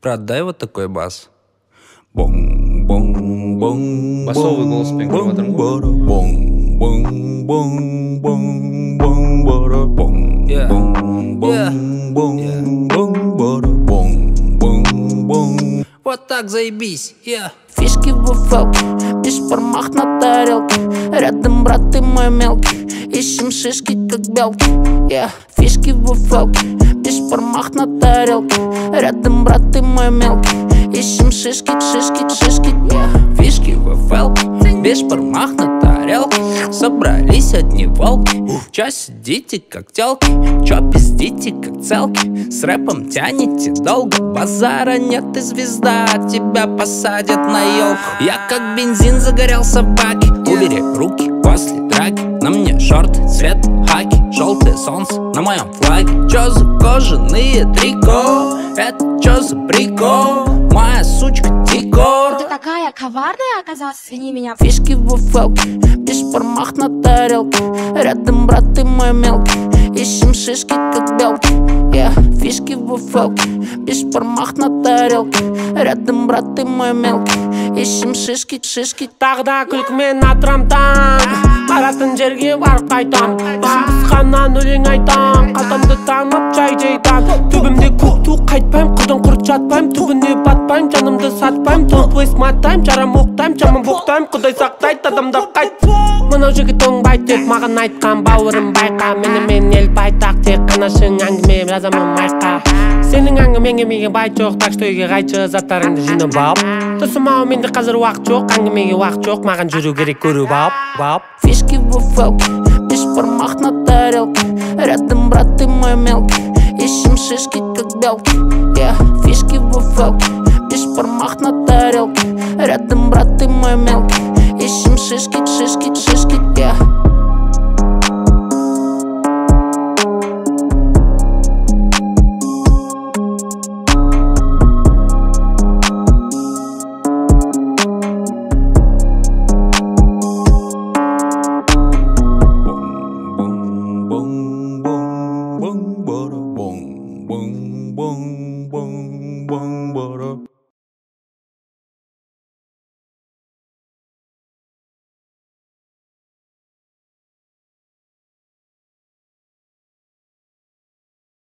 Продай вот такой бас. Бong-бong-бong. Басовый голоспен кіріп жатырмын ғой. Вот так заебись, Фишки в уфелке, бешпармах на тарелке. Рядом брат ты мой мелкий, ищем шишки как белки. Фишки в уфелке, бешпармах на тарелке. Рядом брат ты мой мелкий, ищем шишки. Фишки в уфелке, бешпармах на тарелке. Собрались одни волки. Чё сидите как тёлки, чё пиздите как целки. С рэпом тянете долго, базара нет, ты звезда, тебя посадят на елку. Я как бензин загорел собаки. Убери руки после драки. На мне шорты, цвет хаки, желтое солнце на моем флаге. Чё за кожаные трико? Это чё за прикол? Моя сучка Тигор. Ты такая коварная оказалась, извини меня. Фишки в уфелке, бешпармах на тарелке. Рядом брат ты мой мелкий, ищем шишки как белки. Фишки в уфелке, бешпармах на тарелке. Рядом брат ты мой мелкий, ищем шишки. Тағы да күлкімен атырам таң, баратын жерге барып қайтам. Қысқаннан өлең айтам, қалтамды танып жай жайдан. Төбімде көк ту қайтпайм, құдың құрт жатпайм. Түбіне батпайм, жанымды сатпайм. Томплес матайм, жарам оқтайм, жаман боқтайм. Құдай сақтайды адамды қайт. Мынау жігіт оңбайды деп маған айтқан, бауырым байқа. Менімен ел байтақ, тек қана шын әңгіме жазамын майқа. Сенің әңгімеңе меге бай жоқ, так что үйге қайтшы, заттарыңды жинап алып. Досым ау, менде қазір уақыт жоқ, әңгімеге уақыт жоқ, маған жүру керек көріп алып. Фишки в уфелке, бешпармах на тарелке. Рядом брат ты мой мелкий, ищем шишки как белки. Фишки в уфелке, бешпармах на тарелке. Рядом брат ты мой мелкий, ищем шишки.